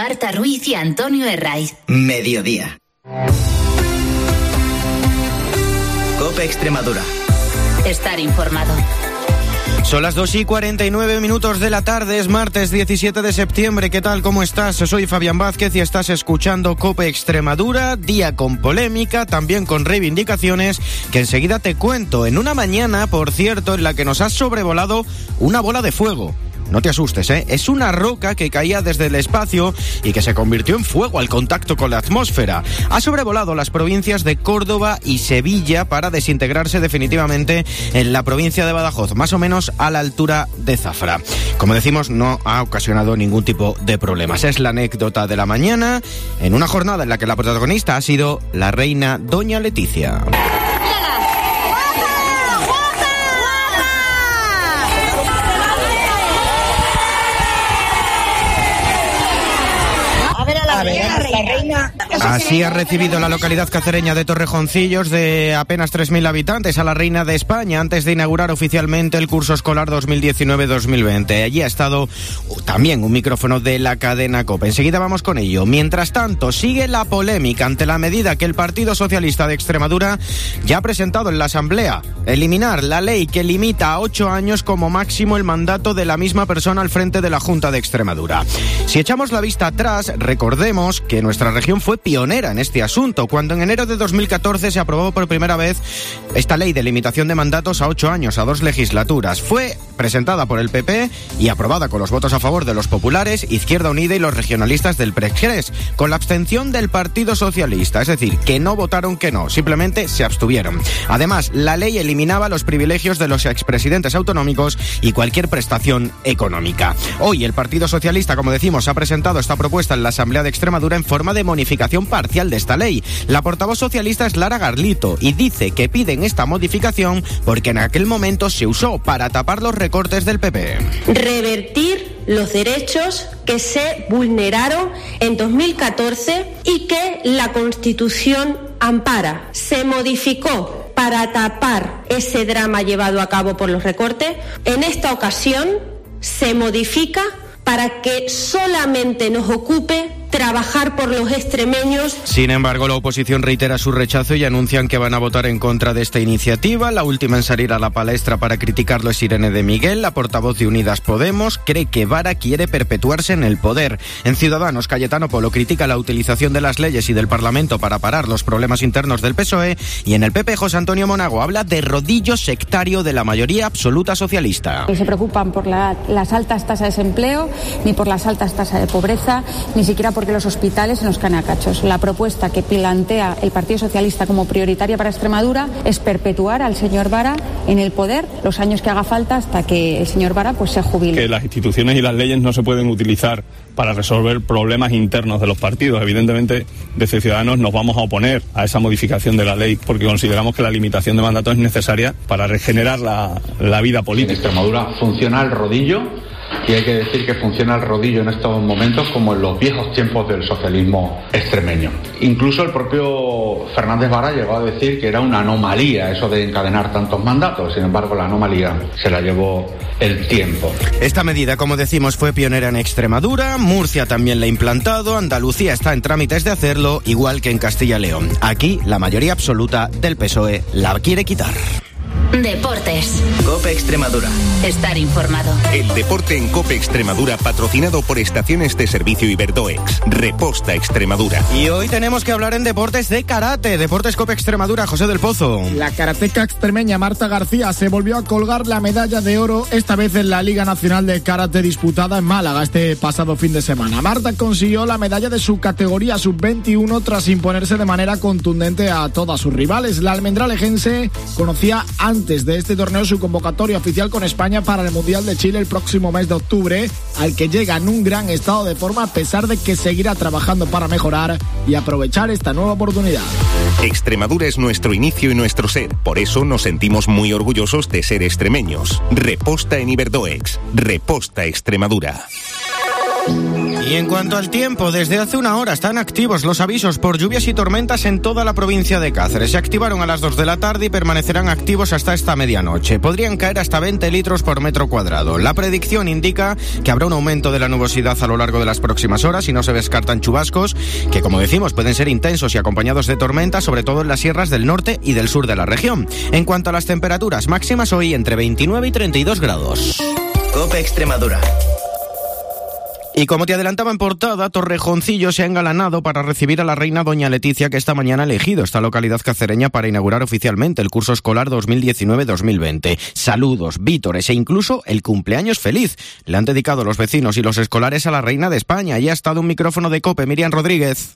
Marta Ruiz y Antonio Herraiz. Mediodía. COPE Extremadura. Estar informado. Son las 2:49 de la tarde, es martes 17 de septiembre. ¿Qué tal? ¿Cómo estás? Soy Fabián Vázquez y estás escuchando COPE Extremadura, día con polémica, también con reivindicaciones, que enseguida te cuento. En una mañana, por cierto, en la que nos ha sobrevolado una bola de fuego. No te asustes, es una roca que caía desde el espacio y que se convirtió en fuego al contacto con la atmósfera. Ha sobrevolado las provincias de Córdoba y Sevilla para desintegrarse definitivamente en la provincia de Badajoz, más o menos a la altura de Zafra. Como decimos, no ha ocasionado ningún tipo de problemas. Es la anécdota de la mañana, en una jornada en la que la protagonista ha sido la reina Doña Leticia. Así ha recibido la localidad cacereña de Torrejoncillos, de apenas 3.000 habitantes, a la reina de España antes de inaugurar oficialmente el curso escolar 2019-2020. Allí ha estado también un micrófono de la cadena COPE. Enseguida vamos con ello. Mientras tanto, sigue la polémica ante la medida que el Partido Socialista de Extremadura ya ha presentado en la Asamblea: eliminar la ley que limita a 8 años como máximo el mandato de la misma persona al frente de la Junta de Extremadura. Si echamos la vista atrás, recordemos que nuestra región fue pionera en este asunto, cuando en enero de 2014 se aprobó por primera vez esta ley de limitación de mandatos a 8 años, a 2 legislaturas. Fue presentada por el PP y aprobada con los votos a favor de los populares, Izquierda Unida y los regionalistas del PREGRES, con la abstención del Partido Socialista, es decir, que no votaron que no, simplemente se abstuvieron. Además, la ley eliminaba los privilegios de los expresidentes autonómicos y cualquier prestación económica. Hoy el Partido Socialista, como decimos, ha presentado esta propuesta en la Asamblea de Extremadura en forma de modificación parcial de esta ley. La portavoz socialista es Lara Garlito y dice que piden esta modificación porque en aquel momento se usó para tapar los recortes del PP. Revertir los derechos que se vulneraron en 2014 y que la Constitución ampara. Se modificó para tapar ese drama llevado a cabo por los recortes. En esta ocasión se modifica para que solamente nos ocupe trabajar por los extremeños. Sin embargo, la oposición reitera su rechazo y anuncian que van a votar en contra de esta iniciativa. La última en salir a la palestra para criticarlo es Irene de Miguel, la portavoz de Unidas Podemos. Cree que Vara quiere perpetuarse en el poder. En Ciudadanos, Cayetano Polo critica la utilización de las leyes y del Parlamento para parar los problemas internos del PSOE. Y en el PP, José Antonio Monago habla de rodillo sectario de la mayoría absoluta socialista. No se preocupan por las altas tasas de desempleo, ni por las altas tasas de pobreza, ni siquiera porque los hospitales se nos caen a cachos. La propuesta que plantea el Partido Socialista como prioritaria para Extremadura es perpetuar al señor Vara en el poder los años que haga falta hasta que el señor Vara se jubile. Que las instituciones y las leyes no se pueden utilizar para resolver problemas internos de los partidos. Evidentemente, desde Ciudadanos nos vamos a oponer a esa modificación de la ley porque consideramos que la limitación de mandatos es necesaria para regenerar la vida política. En Extremadura funciona el rodillo. Y hay que decir que funciona el rodillo en estos momentos como en los viejos tiempos del socialismo extremeño. Incluso el propio Fernández Vara llegó a decir que era una anomalía eso de encadenar tantos mandatos. Sin embargo, la anomalía se la llevó el tiempo. Esta medida, como decimos, fue pionera en Extremadura. Murcia también la ha implantado. Andalucía está en trámites de hacerlo, igual que en Castilla y León. Aquí, la mayoría absoluta del PSOE la quiere quitar. Deportes. COPE Extremadura. Estar informado. El deporte en COPE Extremadura, patrocinado por Estaciones de Servicio Iberdoex. Reposta Extremadura. Y hoy tenemos que hablar en deportes de karate. Deportes COPE Extremadura, José del Pozo. La karateca extremeña Marta García se volvió a colgar la medalla de oro, esta vez en la Liga Nacional de Karate disputada en Málaga este pasado fin de semana. Marta consiguió la medalla de su categoría sub-21 tras imponerse de manera contundente a todas sus rivales. La almendralejense conocía antes de este torneo su convocatoria oficial con España para el Mundial de Chile el próximo mes de octubre, al que llega en un gran estado de forma a pesar de que seguirá trabajando para mejorar y aprovechar esta nueva oportunidad. Extremadura es nuestro inicio y nuestro ser, por eso nos sentimos muy orgullosos de ser extremeños. Reposta en Iberdoex. Reposta Extremadura. Y en cuanto al tiempo, desde hace una hora están activos los avisos por lluvias y tormentas en toda la provincia de Cáceres. Se activaron a las 2 de la tarde y permanecerán activos hasta esta medianoche. Podrían caer hasta 20 litros por metro cuadrado. La predicción indica que habrá un aumento de la nubosidad a lo largo de las próximas horas y no se descartan chubascos que, como decimos, pueden ser intensos y acompañados de tormentas, sobre todo en las sierras del norte y del sur de la región. En cuanto a las temperaturas máximas, hoy entre 29 y 32 grados. COPE Extremadura. Y como te adelantaba en portada, Torrejoncillo se ha engalanado para recibir a la reina doña Leticia, que esta mañana ha elegido esta localidad cacereña para inaugurar oficialmente el curso escolar 2019-2020. Saludos, vítores e incluso el cumpleaños feliz le han dedicado los vecinos y los escolares a la reina de España. Y ha estado un micrófono de COPE, Miriam Rodríguez.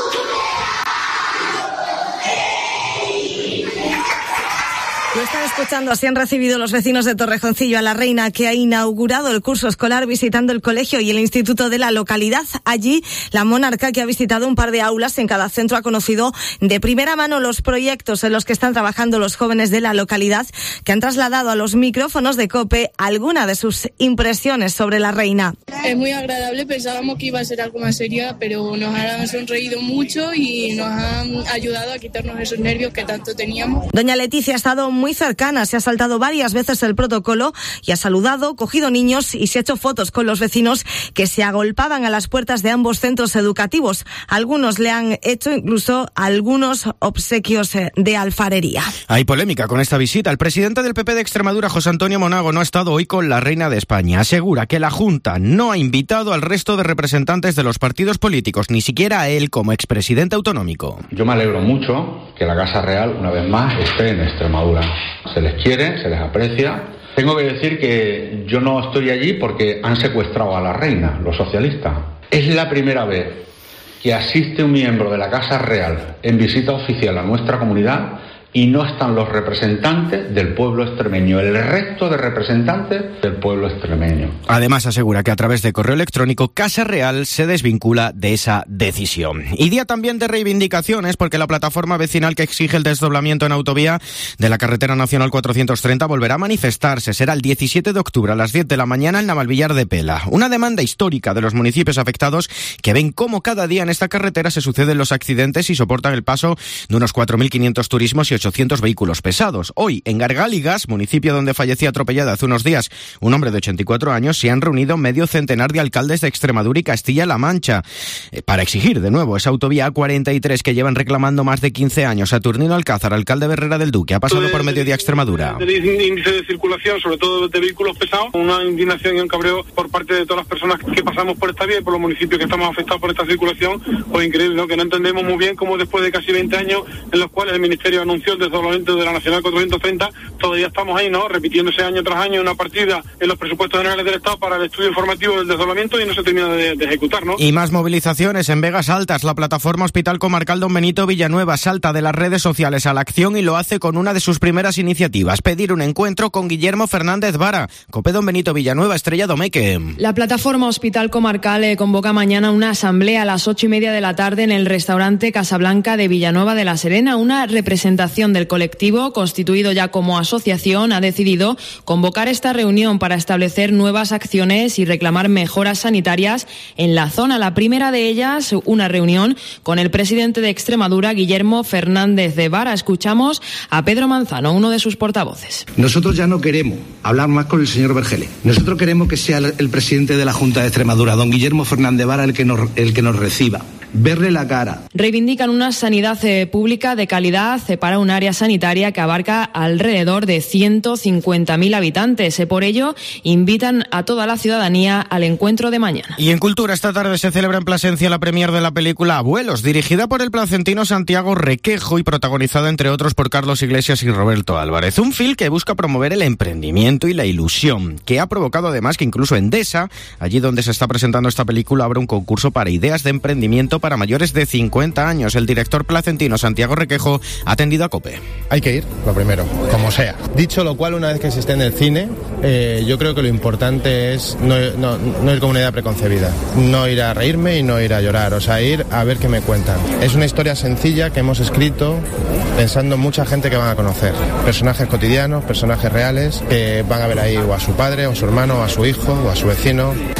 Lo están escuchando, así han recibido los vecinos de Torrejoncillo a la reina, que ha inaugurado el curso escolar visitando el colegio y el instituto de la localidad. Allí, la monarca, que ha visitado un par de aulas en cada centro, ha conocido de primera mano los proyectos en los que están trabajando los jóvenes de la localidad, que han trasladado a los micrófonos de COPE alguna de sus impresiones sobre la reina. Es muy agradable, pensábamos que iba a ser algo más seria, pero nos han sonreído mucho y nos han ayudado a quitarnos esos nervios que tanto teníamos. Doña Leticia ha estado muy cercana, se ha saltado varias veces el protocolo y ha saludado, cogido niños y se ha hecho fotos con los vecinos que se agolpaban a las puertas de ambos centros educativos. Algunos le han hecho incluso algunos obsequios de alfarería. Hay polémica con esta visita. El presidente del PP de Extremadura, José Antonio Monago, no ha estado hoy con la reina de España. Asegura que la Junta no ha invitado al resto de representantes de los partidos políticos, ni siquiera a él como expresidente autonómico. Yo me alegro mucho que la Casa Real, una vez más, esté en Extremadura. Se les quiere, se les aprecia. Tengo que decir que yo no estoy allí porque han secuestrado a la reina, los socialistas. Es la primera vez que asiste un miembro de la Casa Real en visita oficial a nuestra comunidad y no están los representantes del pueblo extremeño, el resto de representantes del pueblo extremeño. Además, asegura que a través de correo electrónico Casa Real se desvincula de esa decisión. Y día también de reivindicaciones, porque la plataforma vecinal que exige el desdoblamiento en autovía de la carretera nacional 430 volverá a manifestarse. Será el 17 de octubre a las 10 de la mañana en Navalvillar de Pela. Una demanda histórica de los municipios afectados que ven cómo cada día en esta carretera se suceden los accidentes y soportan el paso de unos 4.500 turismos y 800 vehículos pesados. Hoy, en Gargáligas, municipio donde fallecía atropellado hace unos días un hombre de 84 años, se han reunido medio centenar de alcaldes de Extremadura y Castilla-La Mancha para exigir de nuevo esa autovía A43 que llevan reclamando más de 15 años. Saturnino Alcázar, alcalde de Herrera del Duque, ha pasado por Mediodía Extremadura. Del índice de circulación, sobre todo de vehículos pesados, una indignación y un cabreo por parte de todas las personas que pasamos por esta vía y por los municipios que estamos afectados por esta circulación. Pues increíble, ¿no? Que no entendemos muy bien cómo después de casi 20 años en los cuales el Ministerio anunció el desdoblamiento de la Nacional 430, todavía estamos ahí, ¿no? Repitiéndose año tras año una partida en los presupuestos generales del Estado para el estudio informativo del desdoblamiento y no se termina de ejecutar, ¿no? Y más movilizaciones en Vegas Altas. La plataforma Hospital Comarcal Don Benito Villanueva salta de las redes sociales a la acción y lo hace con una de sus primeras iniciativas: pedir un encuentro con Guillermo Fernández Vara. COPE Don Benito Villanueva, Estrella Domeque. La plataforma Hospital Comarcal convoca mañana una asamblea a las 8:30 de la tarde en el restaurante Casablanca de Villanueva de la Serena. Una representación del colectivo, constituido ya como asociación, ha decidido convocar esta reunión para establecer nuevas acciones y reclamar mejoras sanitarias en la zona. La primera de ellas, una reunión con el presidente de Extremadura, Guillermo Fernández de Vara. Escuchamos a Pedro Manzano, uno de sus portavoces. Nosotros ya no queremos hablar más con el señor Vergele. Nosotros queremos que sea el presidente de la Junta de Extremadura, don Guillermo Fernández Vara, el que nos reciba. Verle la cara. Reivindican una sanidad pública de calidad para un área sanitaria que abarca alrededor de 150.000 habitantes. Por ello, invitan a toda la ciudadanía al encuentro de mañana. Y en Cultura, esta tarde se celebra en Plasencia la premier de la película Abuelos, dirigida por el placentino Santiago Requejo y protagonizada, entre otros, por Carlos Iglesias y Roberto Álvarez. Un film que busca promover el emprendimiento y la ilusión, que ha provocado además que incluso Endesa, allí donde se está presentando esta película, abra un concurso para ideas de emprendimiento para mayores de 50 años. El director placentino Santiago Requejo ha atendido a COPE. Hay que ir, lo primero, como sea. Dicho lo cual, una vez que se esté en el cine, yo creo que lo importante es no ir con una idea preconcebida. No ir a reírme y no ir a llorar, o sea, ir a ver qué me cuentan. Es una historia sencilla que hemos escrito pensando en mucha gente que van a conocer. Personajes cotidianos, personajes reales, que van a ver ahí o a su padre, o a su hermano, o a su hijo, o a su vecino.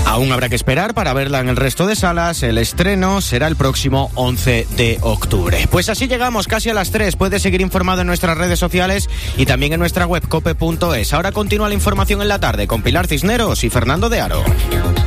Aún habrá que esperar para verla en el resto de salas. El estreno será el próximo 11 de octubre. Pues así llegamos casi a las 3. Puedes seguir informado en nuestras redes sociales y también en nuestra web cope.es. Ahora continúa la información en la tarde con Pilar Cisneros y Fernando de Aro.